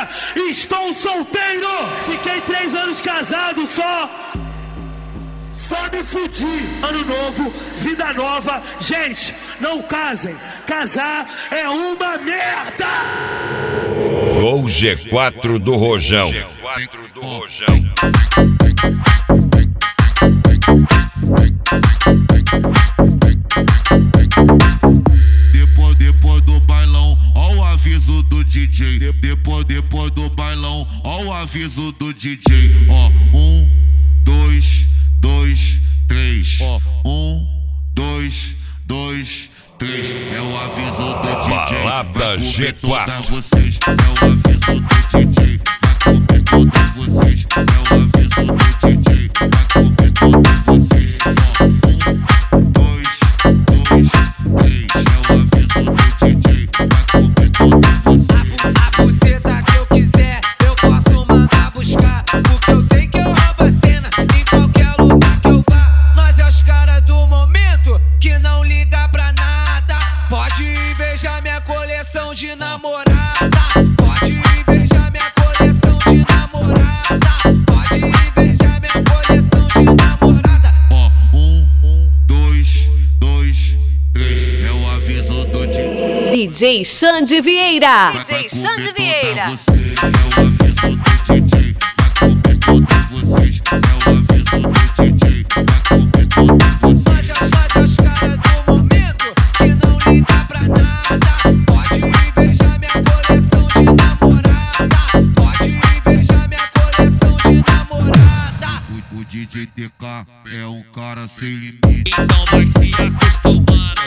galera, estou solteiro. Fiquei 3 anos casado só me fudi. Ano novo, vida nova. Gente, não casem. Casar é uma merda. Gol G4 do Rojão. Depois do bailão, ó o aviso do DJ. Depois do bailão, ó o aviso do DJ. Ó, 1, 2, 3. Ó, 1, 2, 3. É o aviso do DJ. Balada G4. Vocês. É o aviso do DJ. Vai comer todas vocês. É o aviso do DJ. Vai comer todas vocês. Ó, 1, 2, 3. É o aviso do DJ. Vai comer todas vocês. A buceta que eu quiser, eu posso mandar buscar. Porque eu sei que eu roubo a cena em qualquer lugar que eu vá. Nós é os caras do momento que não liga pra nada. Pode invejar minha coleção de namorada. Pode invejar minha coleção de namorada. Pode invejar minha coleção de namorada. Ó, 1, 2, 3. É o aviso do DJ. DJ Xande Vieira. DJ Xande Vieira. É o aviso do DJ. Vai comer todas vocês. É o aviso do DJ. Vai comer todas vocês. Nós é os caras do momento que não liga pra nada. Pode invejar minha coleção de namorada. Pode invejar minha coleção de namorada. O DJ TK é um cara sem limite. Então vai se acostumando.